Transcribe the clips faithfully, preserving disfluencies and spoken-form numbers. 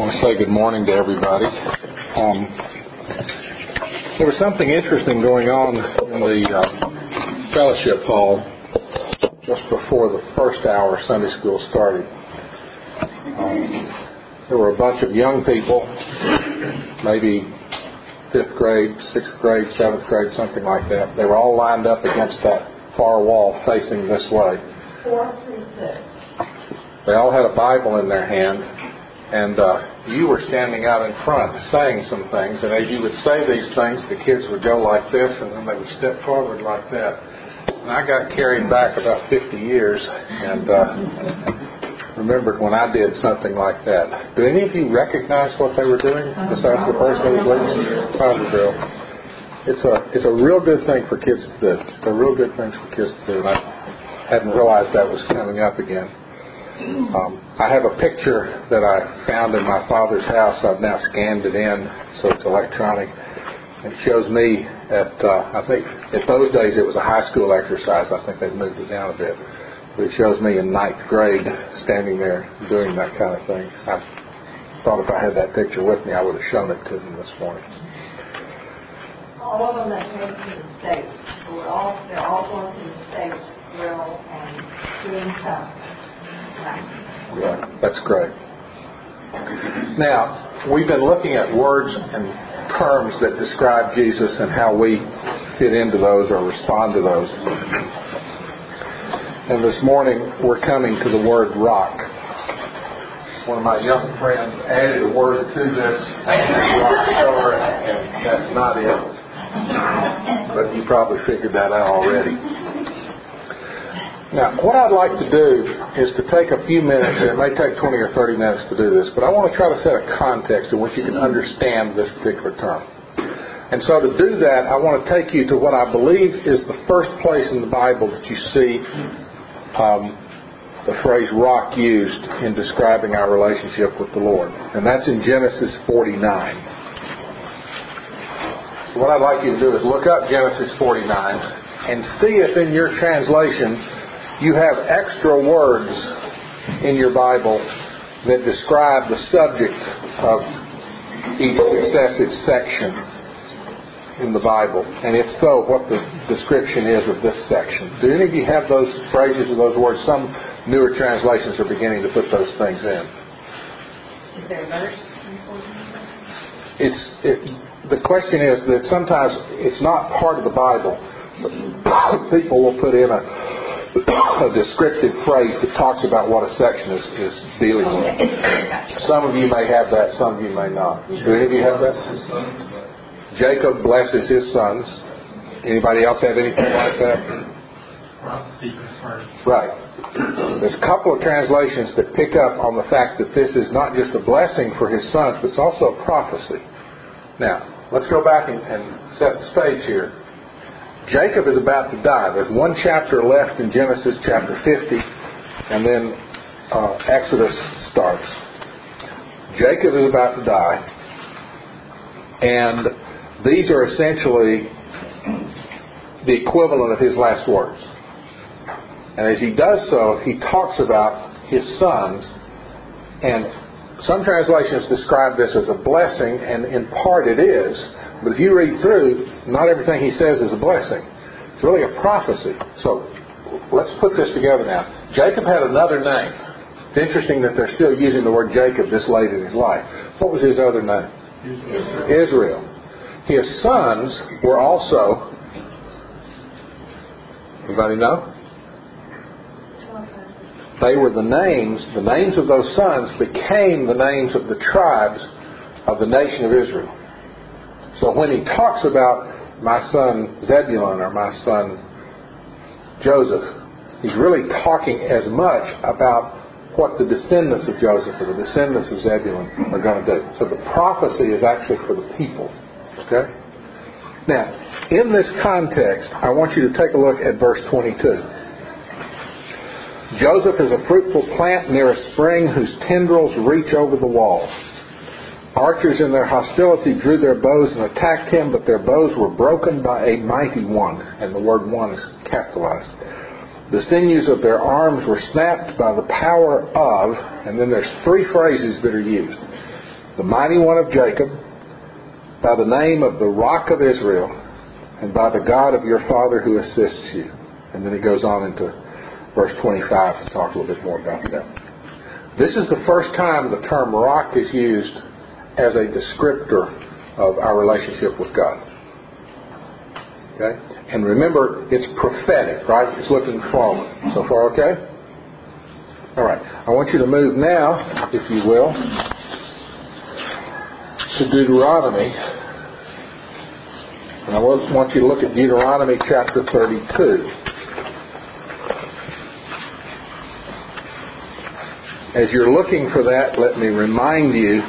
want to say good morning to everybody. Um, there was something interesting going on in the uh, fellowship hall just before the first hour Sunday school started. Um, there were a bunch of young people, maybe fifth grade, sixth grade, seventh grade, something like that. They were all lined up against that far wall facing this way. Four through six. They all had a Bible in their hand. And uh, you were standing out in front saying some things, and as you would say these things, the kids would go like this, and then they would step forward like that. And I got carried back about fifty years, and uh, remembered when I did something like that. Do any of you recognize what they were doing besides the person who was leading? Probably do. It's a it's a real good thing for kids to do. It's a real good thing for kids to do, and I hadn't realized that was coming up again. Um, I have a picture that I found in my father's house. I've now scanned it in, so it's electronic. It shows me at, uh, I think, at those days it was a high school exercise. I think they've moved it down a bit. But it shows me in ninth grade standing there doing that kind of thing. I thought if I had that picture with me, I would have shown it to them this morning. All of them that came to the States, we're all, they're all going to the States, drill and doing stuff. Yeah, that's great. Now, we've been looking at words and terms that describe Jesus and how we fit into those or respond to those. And this morning, we're coming to the word rock. One of my young friends added a word to this, rock star, and that's not it. But you probably figured that out already. Now, what I'd like to do is to take a few minutes, and it may take twenty or thirty minutes to do this, but I want to try to set a context in which you can understand this particular term. And so to do that, I want to take you to what I believe is the first place in the Bible that you see um, the phrase rock used in describing our relationship with the Lord. And that's in Genesis forty-nine. So what I'd like you to do is look up Genesis forty-nine and see if in your translation you have extra words in your Bible that describe the subject of each successive section in the Bible. And if so, what the description is of this section. Do any of you have those phrases or those words? Some newer translations are beginning to put those things in. Is there a verse? It's, it, the question is that sometimes it's not part of the Bible. But people will put in a a descriptive phrase that talks about what a section is, is dealing with. Some of you may have that, some of you may not. Do any of you have that? Jacob blesses his sons. Anybody else have anything like that? Right. There's a couple of translations that pick up on the fact that this is not just a blessing for his sons, but it's also a prophecy. Now, let's go back and, and set the stage here. Jacob is about to die. There's one chapter left in Genesis chapter fifty, and then uh, Exodus starts. Jacob is about to die, and these are essentially the equivalent of his last words. And as he does so, he talks about his sons, and some translations describe this as a blessing, and in part it is. But if you read through, not everything he says is a blessing. It's really a prophecy. So let's put this together now. Jacob had another name. It's interesting that they're still using the word Jacob this late in his life. What was his other name? Israel. Israel. His sons were also... Anybody know? They were the names, the names of those sons became the names of the tribes of the nation of Israel. So when he talks about my son Zebulun or my son Joseph, he's really talking as much about what the descendants of Joseph or the descendants of Zebulun are going to do. So the prophecy is actually for the people. Okay? Now, in this context, I want you to take a look at verse twenty-two. Joseph is a fruitful plant near a spring whose tendrils reach over the wall. Archers in their hostility drew their bows and attacked him, but their bows were broken by a mighty one, and the word one is capitalized. The sinews of their arms were snapped by the power of, and then there's three phrases that are used. the mighty one of Jacob, by the name of the rock of Israel, and by the God of your father who assists you. And then he goes on into verse twenty-five to talk a little bit more about that. This is the first time the term rock is used as a descriptor of our relationship with God. Okay? And remember, it's prophetic, right? It's looking forward. So far, okay? All right. I want you to move now, if you will, to Deuteronomy. And I want you to look at Deuteronomy chapter thirty-two. As you're looking for that, let me remind you,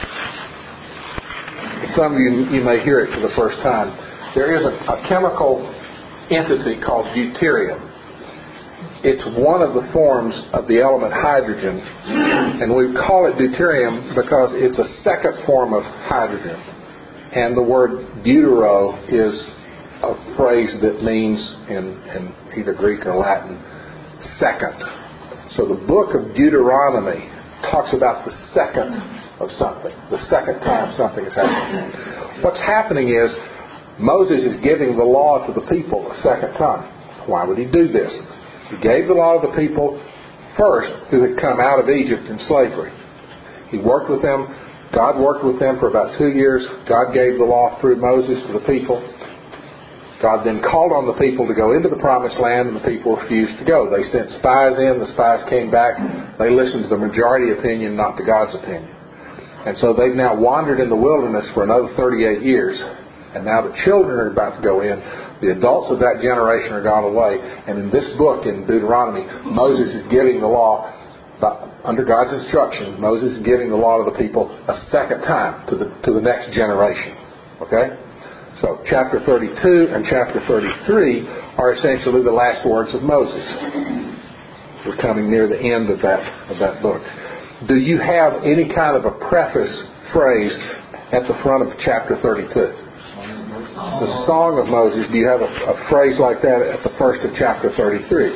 some of you, you may hear it for the first time, there is a, a chemical entity called deuterium. It's one of the forms of the element hydrogen, and we call it deuterium because it's a second form of hydrogen. And the word deutero is a phrase that means, in, in either Greek or Latin, second. So the book of Deuteronomy talks about the second of something, the second time something is happening. What's happening is Moses is giving the law to the people a second time. Why would he do this? He gave the law to the people first who had come out of Egypt in slavery. He worked with them. God worked with them for about two years. God gave the law through Moses to the people. God then called on the people to go into the promised land, and the people refused to go. They sent spies in. The spies came back. They listened to the majority opinion, not to God's opinion. And so they've now wandered in the wilderness for another thirty-eight years. And now the children are about to go in. The adults of that generation are gone away. And in this book, in Deuteronomy, Moses is giving the law, under God's instruction, Moses is giving the law to the people a second time to the to the next generation. Okay? So chapter thirty-two and chapter thirty-three are essentially the last words of Moses. We're coming near the end of that of that book. Do you have any kind of a preface phrase at the front of chapter thirty-two? The Song of Moses, do you have a, a phrase like that at the first of chapter thirty-three?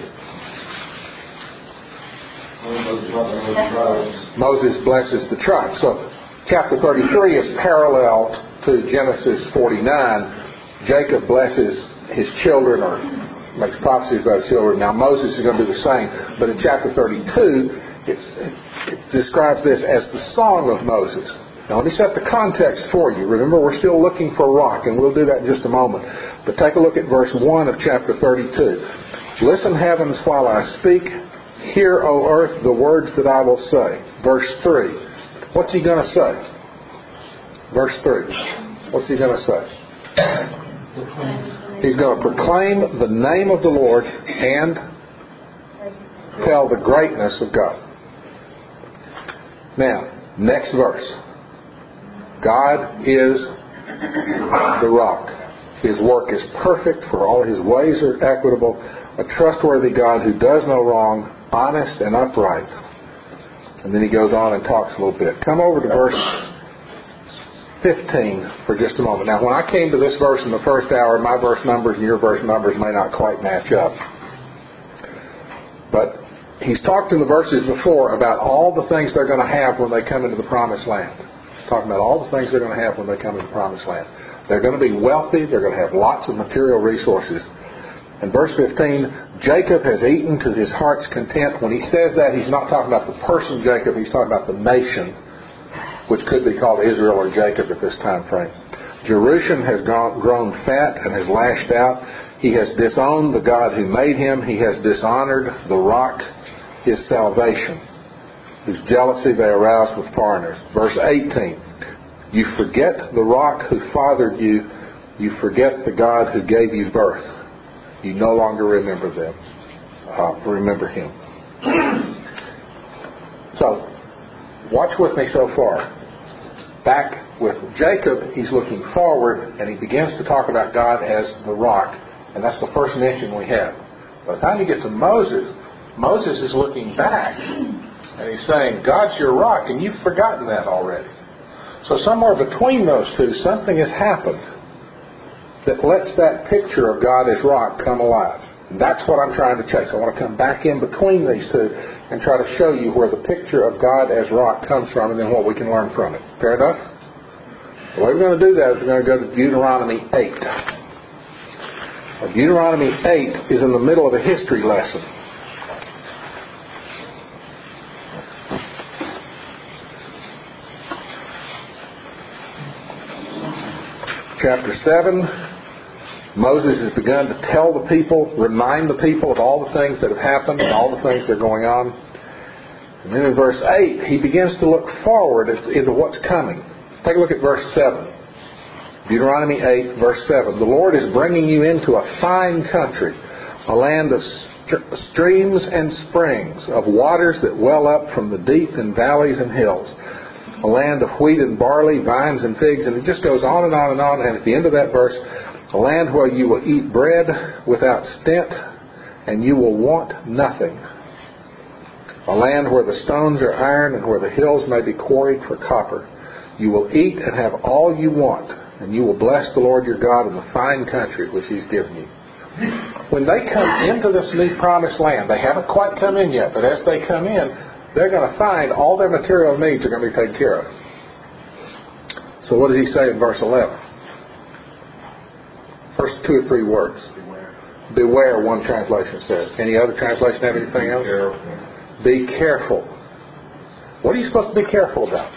Moses blesses the tribe. So chapter thirty-three is parallel to Genesis forty-nine. Jacob blesses his children or makes prophecies about his children. Now Moses is going to do the same. But in chapter thirty-two, it's, it describes this as the Song of Moses. Now let me set the context for you. Remember, we're still looking for rock, and we'll do that in just a moment. But take a look at verse one of chapter thirty-two. Listen, heavens, while I speak. Hear, O earth, the words that I will say. Verse three. What's he going to say? Verse three. What's he going to say? He's going to proclaim the name of the Lord and tell the greatness of God. Now, next verse. God is the rock. His work is perfect, for all His ways are equitable. A trustworthy God who does no wrong, honest and upright. And then he goes on and talks a little bit. Come over to verse fifteen for just a moment. Now, when I came to this verse in the first hour, my verse numbers and your verse numbers may not quite match up. But he's talked in the verses before about all the things they're going to have when they come into the promised land. He's talking about all the things they're going to have when they come into the promised land. They're going to be wealthy. They're going to have lots of material resources. In verse fifteen, Jacob has eaten to his heart's content. When he says that, he's not talking about the person Jacob. He's talking about the nation, which could be called Israel or Jacob at this time frame. Jerusalem has grown fat and has lashed out. He has disowned the God who made him. He has dishonored the rock, his salvation, whose jealousy they arouse with foreigners. Verse eighteen, you forget the rock who fathered you. You forget the God who gave you birth. You no longer remember them. Uh, remember him. So, watch with me so far. Back with Jacob, he's looking forward, and he begins to talk about God as the rock. And that's the first mention we have. By the time you get to Moses, Moses is looking back, and he's saying, God's your rock, and you've forgotten that already. So somewhere between those two, something has happened that lets that picture of God as rock come alive. And that's what I'm trying to chase. I want to come back in between these two and try to show you where the picture of God as rock comes from and then what we can learn from it. Fair enough? The way we're going to do that is we're going to go to Deuteronomy eight. Now, Deuteronomy eight is in the middle of a history lesson. Chapter seven, Moses has begun to tell the people, remind the people of all the things that have happened and all the things that are going on. And then in verse eight, he begins to look forward into what's coming. Take a look at verse seven. Deuteronomy eight, verse seven. The Lord is bringing you into a fine country, a land of st- streams and springs, of waters that well up from the deep in valleys and hills. A land of wheat and barley, vines and figs, and it just goes on and on and on. And at the end of that verse, a land where you will eat bread without stint, and you will want nothing. A land where the stones are iron and where the hills may be quarried for copper. You will eat and have all you want, and you will bless the Lord your God in the fine country which He's given you. When they come into this new promised land, they haven't quite come in yet, but as they come in, they're going to find all their material needs are going to be taken care of. So what does he say in verse eleven? First two or three words. Beware. Beware, one translation says. Any other translation have anything else? Careful. Be careful. What are you supposed to be careful about?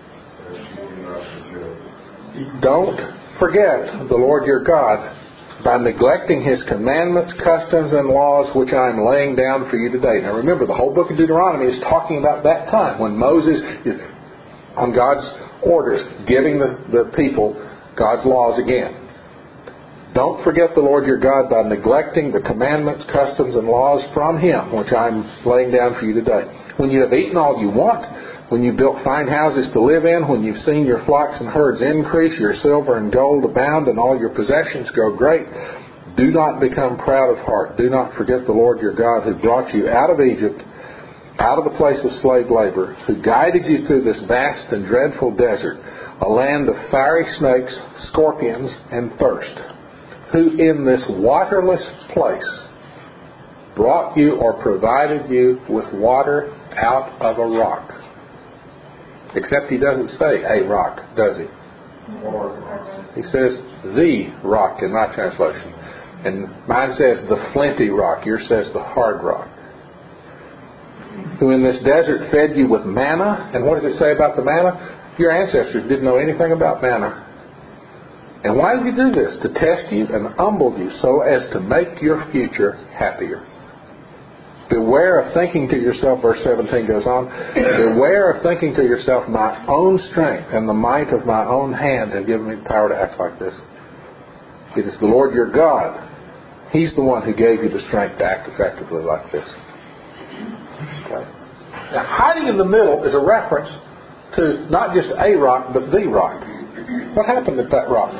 Don't forget the Lord your God by neglecting His commandments, customs, and laws which I am laying down for you today. Now remember, the whole book of Deuteronomy is talking about that time when Moses is on God's orders, giving the, the people God's laws again. Don't forget the Lord your God by neglecting the commandments, customs, and laws from Him, which I am laying down for you today. When you have eaten all you want, when you've built fine houses to live in, when you've seen your flocks and herds increase, your silver and gold abound, and all your possessions grow great, do not become proud of heart. Do not forget the Lord your God who brought you out of Egypt, out of the place of slave labor, who guided you through this vast and dreadful desert, a land of fiery snakes, scorpions, and thirst, who in this waterless place brought you or provided you with water out of a rock. Except he doesn't say a rock, does he? He says the rock in my translation. And mine says the flinty rock. Yours says the hard rock. Who in this desert fed you with manna. And what does it say about the manna? Your ancestors didn't know anything about manna. And why did he do this? To test you and humble you so as to make your future happier. Beware of thinking to yourself, verse seventeen goes on, beware of thinking to yourself, my own strength and the might of my own hand have given me the power to act like this. It is the Lord your God. He's the one who gave you the strength to act effectively like this. Okay. Now, hiding in the middle is a reference to not just a rock, but the rock. What happened at that rock?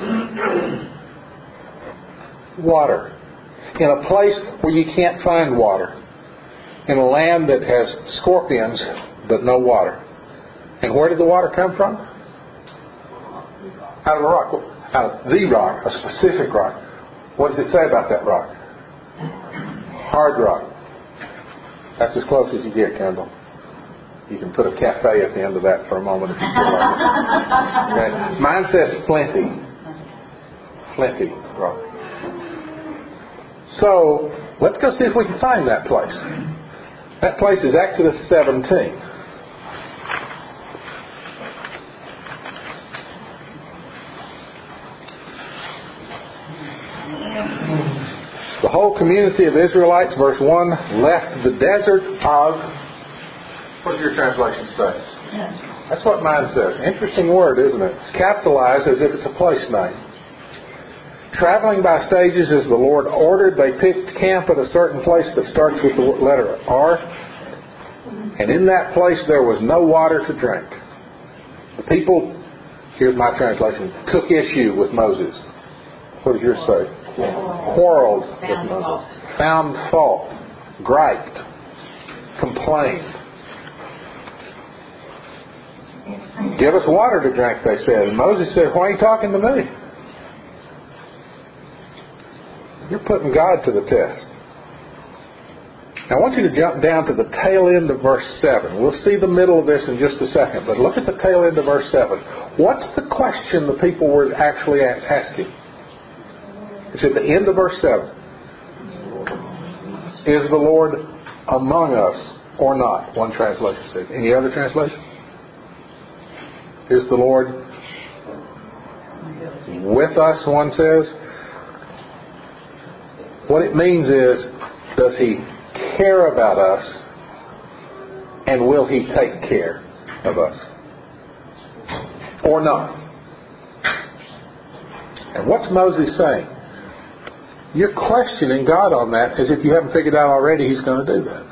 Water. In a place where you can't find water. In a land that has scorpions, but no water. And where did the water come from? Out of a rock. Out of the rock, a specific rock. What does it say about that rock? Hard rock. That's as close as you get, Kendall. You can put a cafe at the end of that for a moment if you feel like it. Okay. Mine says flinty. Flinty rock. So, let's go see if we can find that place. That place is Exodus seventeen. The whole community of Israelites, verse one, left the desert of... What does your translation say? That's what mine says. Interesting word, isn't it? It's capitalized as if it's a place name. Traveling by stages as the Lord ordered, they picked camp at a certain place that starts with the letter R. And in that place there was no water to drink. The people, here's my translation, took issue with Moses. What does yours say? Quarreled with Moses. Found fault. Griped. Complained. Give us water to drink, they said. And Moses said, why are you talking to me? You're putting God to the test. Now I want you to jump down to the tail end of verse seven. We'll see the middle of this in just a second, but look at the tail end of verse seven. What's the question the people were actually asking? It's at the end of verse seven. Is the Lord among us or not? One translation says. Any other translation? Is the Lord with us, one says. What it means is, does He care about us, and will He take care of us? Or not? And what's Moses saying? You're questioning God on that as if you haven't figured out already He's going to do that.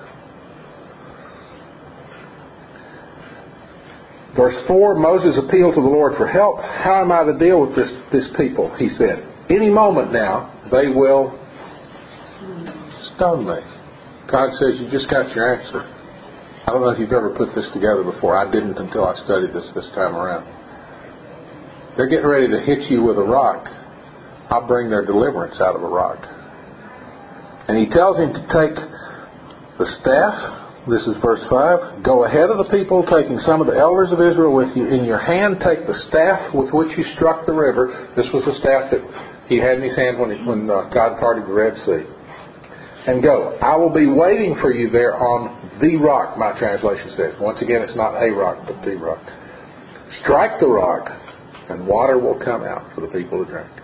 Verse four, Moses appealed to the Lord for help. How am I to deal with this, this people? He said. Any moment now, they will stone me. God says, you just got your answer. I don't know if you've ever put this together before. I didn't until I studied this this time around. They're getting ready to hit you with a rock. I'll bring their deliverance out of a rock. And He tells him to take the staff. This is verse five. Go ahead of the people, taking some of the elders of Israel with you. In your hand take the staff with which you struck the river. This was the staff that he had in his hand when, he, when uh, God parted the Red Sea. And go. I will be waiting for you there on the rock, my translation says. Once again, it's not a rock, but the rock. Strike the rock, and water will come out for the people to drink.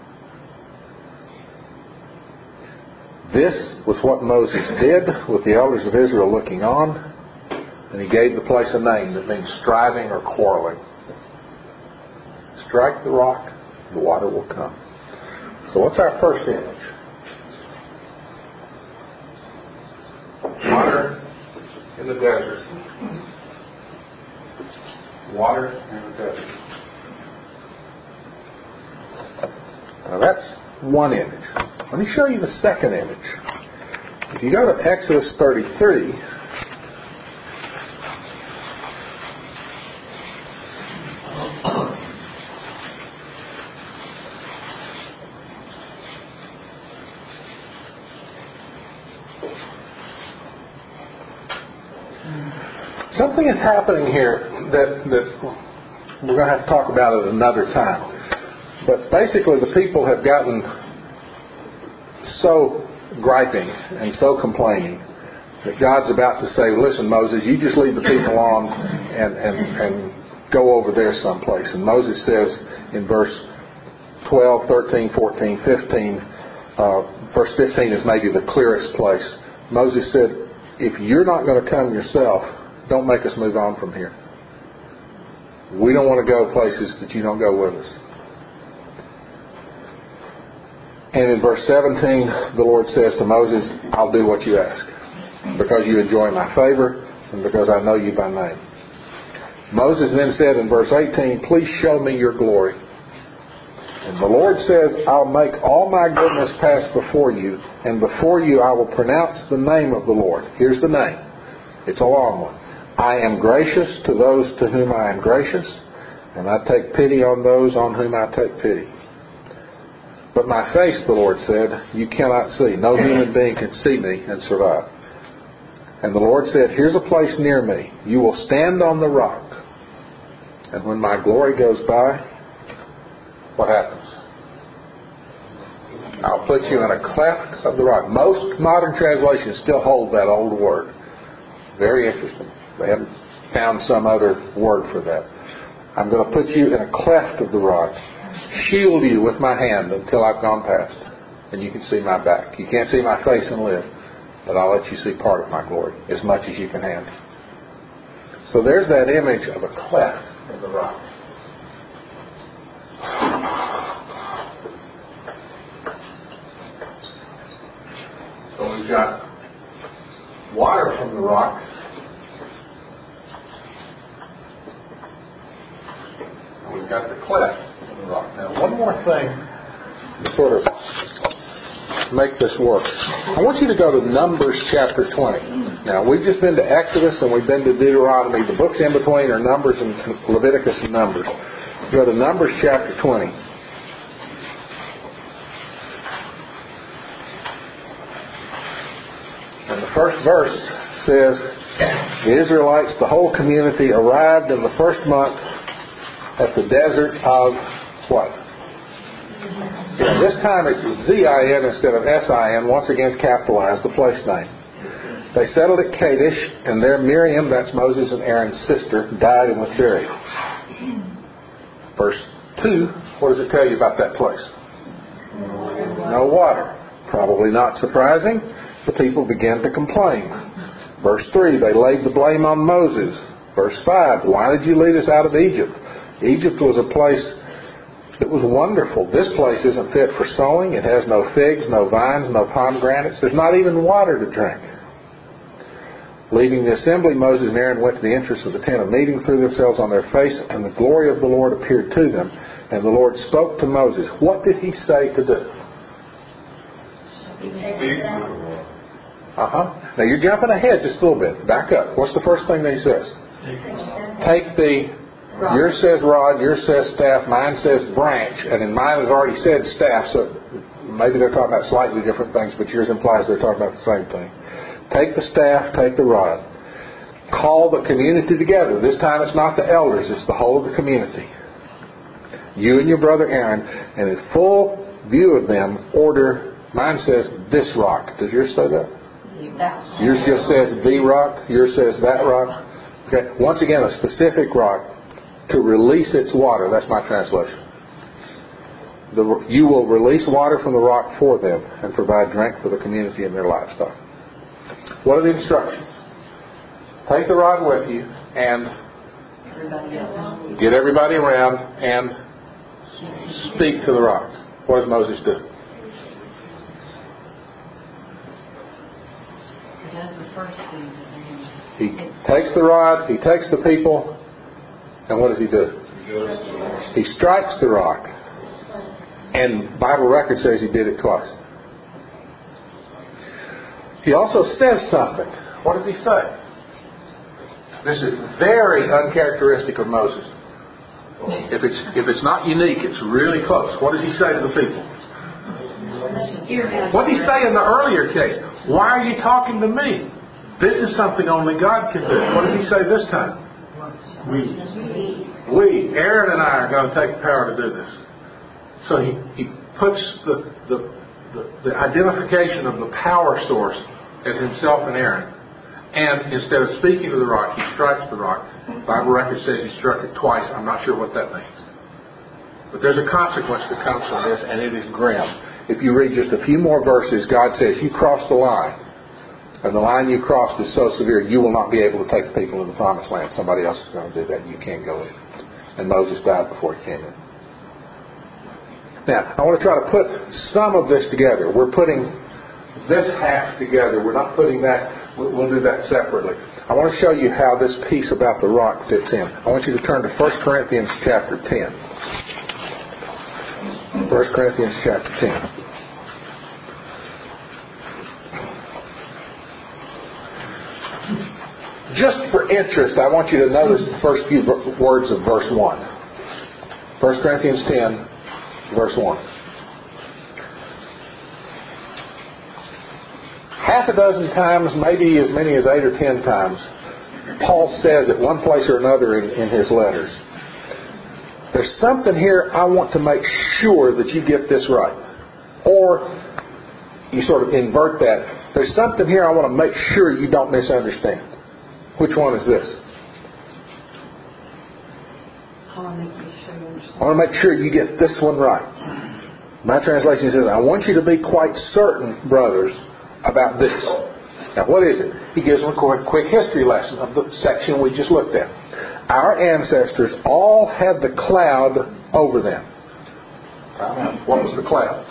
This was what Moses did with the elders of Israel looking on, and he gave the place a name that means striving or quarreling. Strike the rock, the water will come. So what's our first image? Water in the desert. Water in the desert. Now that's one image. Let me show you the second image. If you go to Exodus thirty-three, something is happening here that, that we're going to have to talk about at another time. But basically the people have gotten so griping and so complaining that God's about to say, listen, Moses, you just lead the people on and, and, and go over there someplace. And Moses says in verse twelve, thirteen, fourteen, fifteen, uh, verse fifteen is maybe the clearest place. Moses said, if you're not going to come yourself, don't make us move on from here. We don't want to go places that you don't go with us. And in verse seventeen, the Lord says to Moses, I'll do what you ask, because you enjoy my favor and because I know you by name. Moses then said in verse eighteen, please show me your glory. And the Lord says, I'll make all my goodness pass before you, and before you I will pronounce the name of the Lord. Here's the name. It's a long one. I am gracious to those to whom I am gracious, and I take pity on those on whom I take pity. But my face, the Lord said, you cannot see. No human being can see me and survive. And the Lord said, here's a place near me. You will stand on the rock. And when my glory goes by, what happens? I'll put you in a cleft of the rock. Most modern translations still hold that old word. Very interesting. They haven't found some other word for that. I'm going to put you in a cleft of the rock. Shield you with my hand until I've gone past, and you can see my back. You can't see my face and live, but I'll let you see part of my glory, as much as you can handle. So there's that image of a cleft in the rock. So we've got water from the rock. And we've got the cleft. Now, one more thing to sort of make this work. I want you to go to Numbers chapter twenty. Now, we've just been to Exodus and we've been to Deuteronomy. The books in between are Numbers and Leviticus and Numbers. Go to Numbers chapter twenty. And the first verse says, the Israelites, the whole community, arrived in the first month at the desert of what? Yeah, this time it's Z I N instead of S I N. Once again, it's capitalized, the place name. They settled at Kadesh, and there Miriam, that's Moses and Aaron's sister, died and was buried. Verse two, what does it tell you about that place? No water. Probably not surprising. The people began to complain. Verse three, they laid the blame on Moses. Verse five, why did you lead us out of Egypt? Egypt was a place that was wonderful. This place isn't fit for sowing. It has no figs, no vines, no pomegranates. There's not even water to drink. Leaving the assembly, Moses and Aaron went to the entrance of the tent of meeting, threw themselves on their face, and the glory of the Lord appeared to them. And the Lord spoke to Moses. What did he say to do? Uh-huh. Now you're jumping ahead just a little bit. Back up. What's the first thing that he says? Take the, yours says rod, yours says staff, mine says branch, and in mine has already said staff, so maybe they're talking about slightly different things, but yours implies they're talking about the same thing. Take the staff, take the rod. Call the community together. This time it's not the elders, it's the whole of the community. You and your brother Aaron, and in full view of them, order, mine says this rock. Does yours say that? Yours just says the rock. Yours says that rock. Okay. Once again, a specific rock to release its water. That's my translation. The, you will release water from the rock for them and provide drink for the community and their livestock. What are the instructions? Take the rod with you and get everybody around and speak to the rock. What does Moses do? He takes the rod, he takes the people, and what does he do? He strikes the rock. And Bible record says he did it twice. He also says something. What does he say? This is very uncharacteristic of Moses. If it's if it's not unique, it's really close. What does he say to the people? What did he say in the earlier case? Why are you talking to me? This is something only God can do. What does he say this time? We. We, Aaron and I, are going to take the power to do this. So he, he puts the, the, the, the identification of the power source as himself and Aaron. And instead of speaking to the rock, he strikes the rock. The Bible record says he struck it twice. I'm not sure what that means. But there's a consequence that comes from this, and it is grim. If you read just a few more verses, God says, you crossed the line. And the line you crossed is so severe, you will not be able to take the people in the promised land. Somebody else is going to do that. You can't go in. And Moses died before he came in. Now, I want to try to put some of this together. We're putting this half together. We're not putting that. We'll do that separately. I want to show you how this piece about the rock fits in. I want you to turn to First Corinthians chapter ten. First Corinthians chapter ten. Just for interest, I want you to notice the first few words of verse one. First Corinthians ten, verse one. Half a dozen times, maybe as many as eight or ten times, Paul says at one place or another in, in his letters, there's something here I want to make sure that you get this right. Or you sort of invert that. There's something here I want to make sure you don't misunderstand. Which one is this? I want to make sure you understand. I want to make sure you get this one right. My translation says, I want you to be quite certain, brothers, about this. Now, what is it? He gives them a quick, quick history lesson of the section we just looked at. Our ancestors all had the cloud over them. What was the cloud?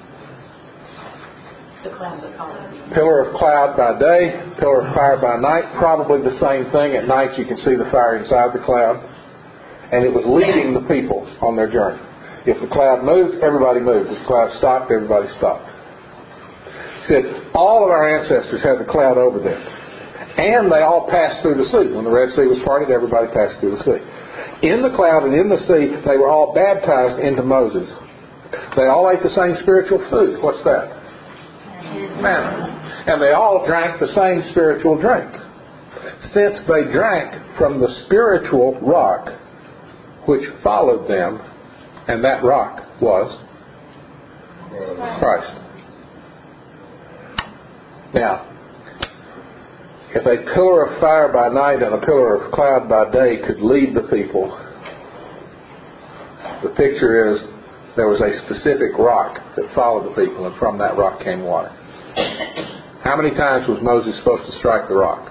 The cloud of fire. Pillar of cloud by day, pillar of fire by night. Probably the same thing. At night you can see the fire inside the cloud. And it was leading the people on their journey. If the cloud moved, everybody moved. If the cloud stopped, everybody stopped. He said, all of our ancestors had the cloud over them. And they all passed through the sea. When the Red Sea was parted, everybody passed through the sea. In the cloud and in the sea, they were all baptized into Moses. They all ate the same spiritual food. What's that? Manna. And they all drank the same spiritual drink. Since they drank from the spiritual rock which followed them, and that rock was Christ. Now, if a pillar of fire by night and a pillar of cloud by day could lead the people, the picture is there was a specific rock that followed the people, and from that rock came water. How many times was Moses supposed to strike the rock?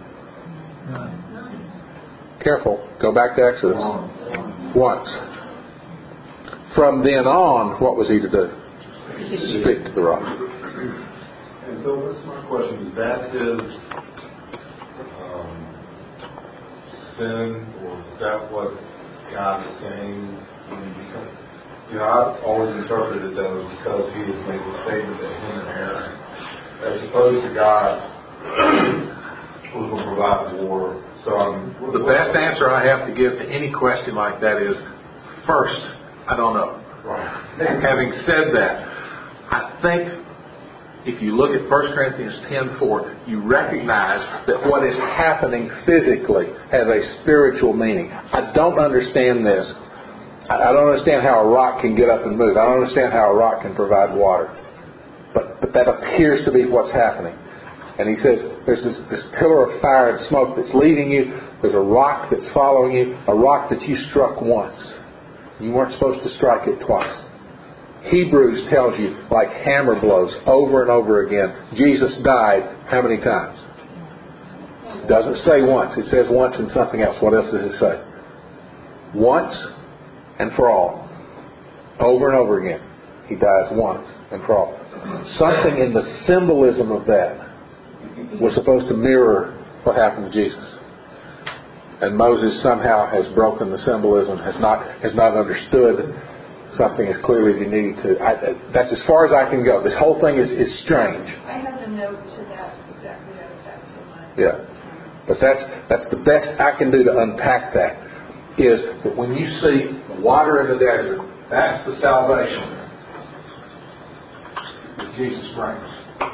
Careful. Go back to Exodus. Once. From then on, what was he to do? Speak to the rock. And so what's my question? Is that his um, sin, or is that what God is saying? When he becomes, you know, I've always interpreted that it was because he has made the statement that him and Aaron, as opposed to God, was going to provide the water. So um, the best answer I have to give to any question like that is, first, I don't know. Right. Having said that, I think if you look at First Corinthians ten four, you recognize that what is happening physically has a spiritual meaning. I don't understand this. I don't understand how a rock can get up and move. I don't understand how a rock can provide water. But, but that appears to be what's happening. And he says, there's this, this pillar of fire and smoke that's leading you. There's a rock that's following you. A rock that you struck once. You weren't supposed to strike it twice. Hebrews tells you, like hammer blows, over and over again, Jesus died how many times? It doesn't say once. It says once and something else. What else does it say? Once and for all. Over and over again. He dies once and for all. Something in the symbolism of that was supposed to mirror what happened to Jesus. And Moses somehow has broken the symbolism, has not has not understood something as clearly as he needed to. I, that's as far as I can go. This whole thing is, is strange. I have a note to that exactly effect in my... Yeah. But that's that's the best I can do to unpack that, is that when you see water in the desert, that's the salvation that Jesus brings.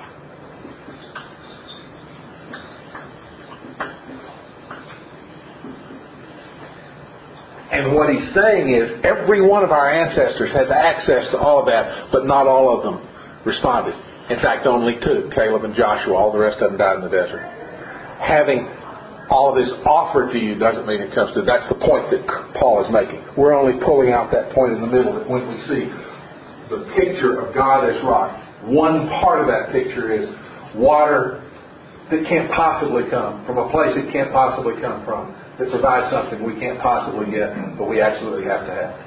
And what he's saying is every one of our ancestors has access to all of that, but not all of them responded. In fact, only two, Caleb and Joshua. All the rest of them died in the desert. Having all of this offered to you doesn't mean it comes to. That's the point that Paul is making. We're only pulling out that point in the middle, that when we see the picture of God as rock, one part of that picture is water that can't possibly come from a place it can't possibly come from, that provides something we can't possibly get, but we absolutely have to have.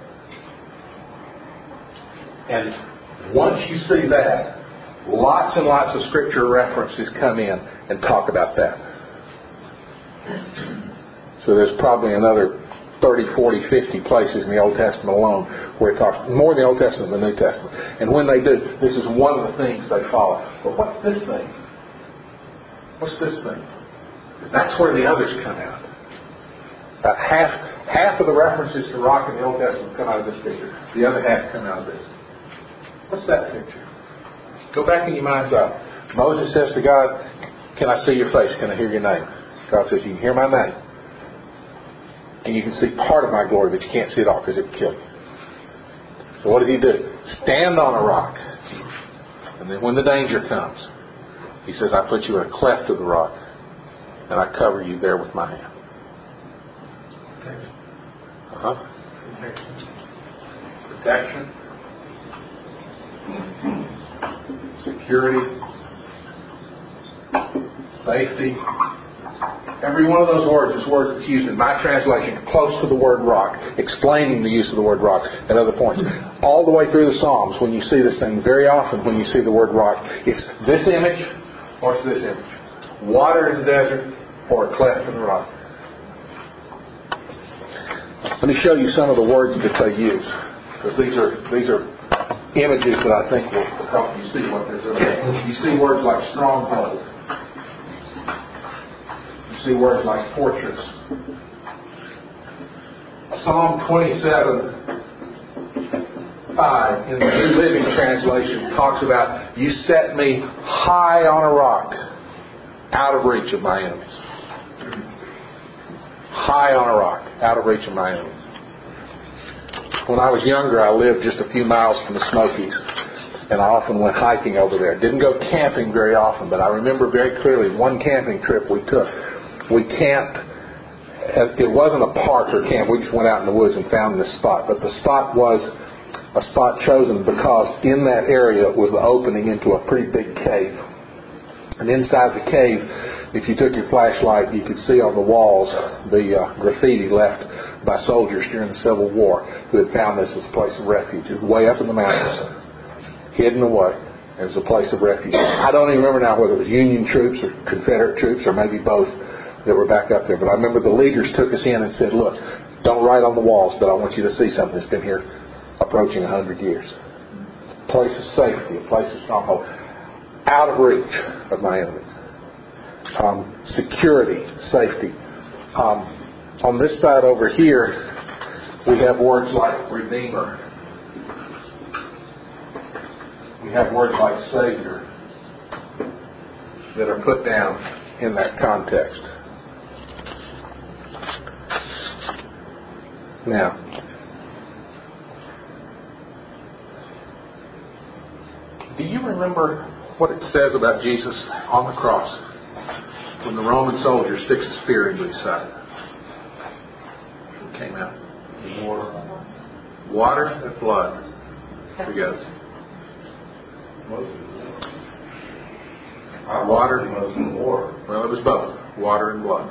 And once you see that, lots and lots of scripture references come in and talk about that. So there's probably another thirty, forty, fifty places in the Old Testament alone where it talks more in the Old Testament than the New Testament. And when they do, this is one of the things they follow. But what's this thing? What's this thing? Because that's where the others come out. About half half of the references to rock in the Old Testament come out of this picture. The other half come out of this. What's that picture? Go back in your mind's eye. Moses says to God, "Can I see your face? Can I hear your name?" God says, "You can hear my name. And you can see part of my glory, but you can't see it all because it would kill you." So what does he do? Stand on a rock. And then when the danger comes, he says, "I put you in a cleft of the rock, and I cover you there with my hand." Uh-huh. Protection. Security. Safety. Every one of those words is words that's used in my translation close to the word rock, explaining the use of the word rock at other points. All the way through the Psalms, when you see this thing, very often when you see the word rock, it's this image or it's this image. Water in the desert or a cleft in the rock. Let me show you some of the words that they use, because these are these are images that I think will help you see what they're doing. You see words like stronghold. You see words like fortress. Psalm twenty-seven, five in the New Living Translation talks about, you set me high on a rock, out of reach of my enemies. High on a rock, out of reach of my enemies. When I was younger, I lived just a few miles from the Smokies, and I often went hiking over there. Didn't go camping very often, but I remember very clearly one camping trip we took. We camped. It wasn't a park or camp. We just went out in the woods and found this spot. But the spot was a spot chosen because in that area was the opening into a pretty big cave. And inside the cave, if you took your flashlight, you could see on the walls the uh, graffiti left by soldiers during the Civil War who had found this as a place of refuge. It was way up in the mountains, hidden away. It was a place of refuge. I don't even remember now whether it was Union troops or Confederate troops or maybe both that were back up there. But I remember the leaders took us in and said, look, don't write on the walls, but I want you to see something that's been here approaching a hundred years. A place of safety, a place of stronghold, out of reach of my enemies. Um, security, safety. Um, on this side over here, we have words like Redeemer. We have words like Savior that are put down in that context. Now, do you remember what it says about Jesus on the cross when the Roman soldier sticks a spear into his side? It came out. Water. Water and blood together. Water. Well, it was both. Water and blood.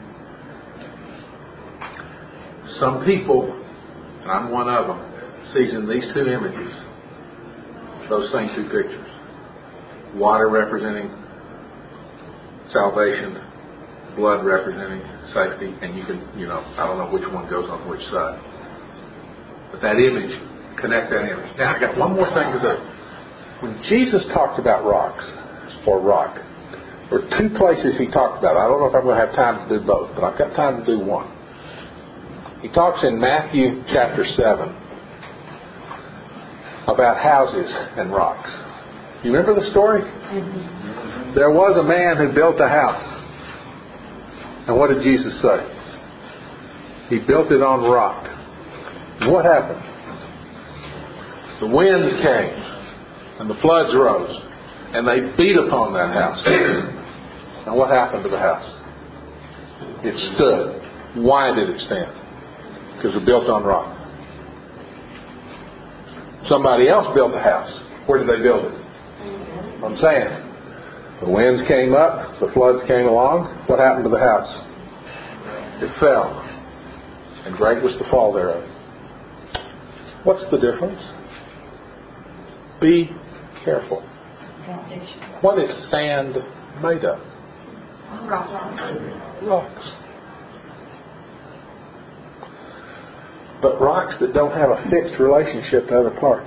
Some people, and I'm one of them, sees in these two images those same two pictures. Water representing salvation, blood representing safety, and you can, you know, I don't know which one goes on which side. But that image, connect that image. Now, I got one more thing to do. When Jesus talked about rocks, or rock, there were two places he talked about. I don't know if I'm going to have time to do both, but I've got time to do one. He talks in Matthew chapter seven about houses and rocks. You remember the story? Mm-hmm. There was a man who built a house. And what did Jesus say? He built it on rock. And what happened? The winds came and the floods rose and they beat upon that house. And what happened to the house? It stood. Why did it stand? Because it was built on rock. Somebody else built a house. Where did they build it? On sand. The winds came up, the floods came along. What happened to the house? It fell. And great was the fall thereof. What's the difference? Be careful. What is sand made of? Rocks. But rocks that don't have a fixed relationship to other parts.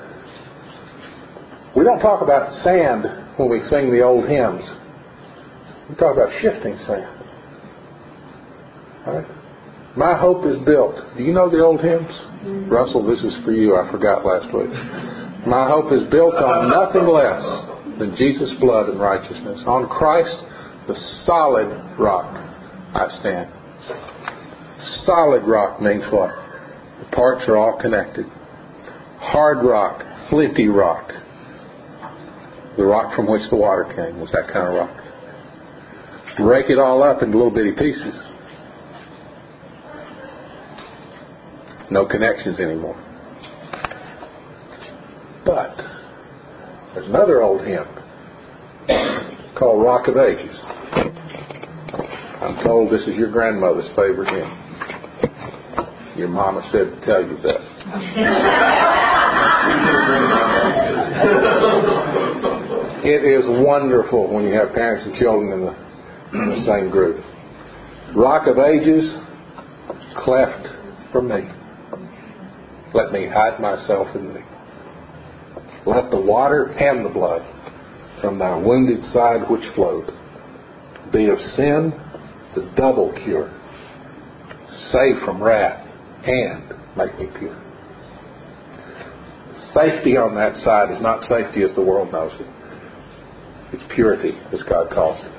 We don't talk about sand when we sing the old hymns. We talk about shifting sand. All right? My hope is built. Do you know the old hymns? Mm-hmm. Russell, this is for you. I forgot last week. My hope is built on nothing less than Jesus' blood and righteousness. On Christ, the solid rock, I stand. Solid rock means what? The parts are all connected. Hard rock, flinty rock. The rock from which the water came was that kind of rock. Break it all up into little bitty pieces. No connections anymore. But there's another old hymn called Rock of Ages. I'm told this is your grandmother's favorite hymn. Your mama said to tell you that. It is wonderful when you have parents and children in the, in the same group. Rock of Ages, cleft for me. Let me hide myself in thee. Let the water and the blood from thy wounded side which flowed be of sin the double cure. Save from wrath and make me pure. Safety on that side is not safety as the world knows it. It's purity, as God calls it.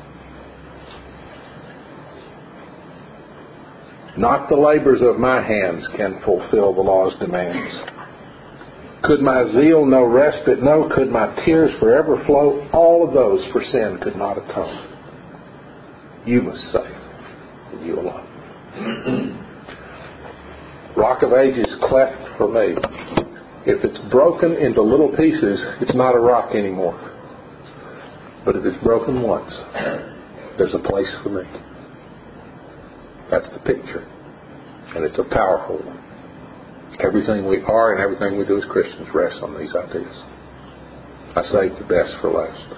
Not the labors of my hands can fulfill the law's demands. Could my zeal no respite know? Could my tears forever flow? All of those for sin could not atone. You must save, and you alone. Rock of Ages cleft for me. If it's broken into little pieces, it's not a rock anymore. But if it's broken once, there's a place for me. That's the picture. And it's a powerful one. Everything we are and everything we do as Christians rests on these ideas. I saved the best for last.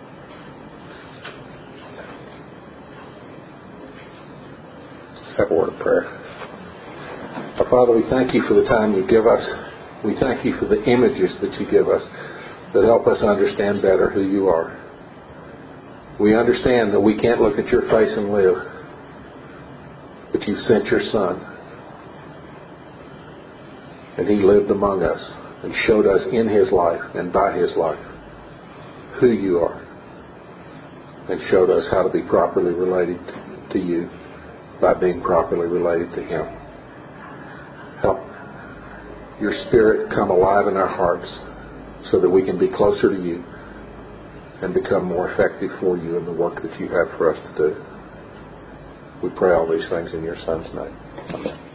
Let's have a word of prayer. Our Father, we thank you for the time you give us. We thank you for the images that you give us that help us understand better who you are. We understand that we can't look at your face and live, but you've sent your Son. And He lived among us and showed us in His life and by His life who you are, and showed us how to be properly related to you by being properly related to Him. Help your Spirit come alive in our hearts so that we can be closer to you and become more effective for you in the work that you have for us to do. We pray all these things in your Son's name. Amen.